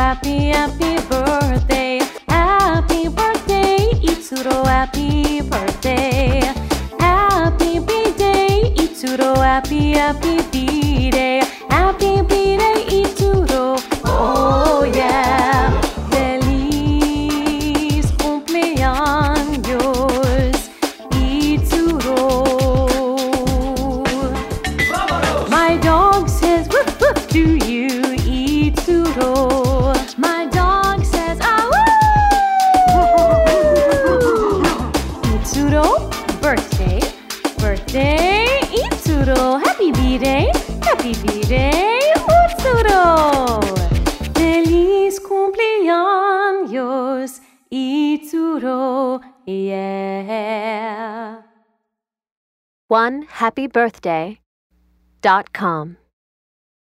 happy, happy birthday. Happy birthday, Itsuro, happy birthday. Happy B-day, Itsuro, happy, happy B-day. Happy B-day, Itsuro, oh yeah. Feliz cumpleaños, Itsuro. My dog says woof woof to you, Itsuro. My dog says ah woo. Itsuro, birthday, birthday, Itsuro. Happy B-day, happy B-day, Itsuro. Feliz cumpleaños, Itsuro, yeah. OneHappyBirthday.com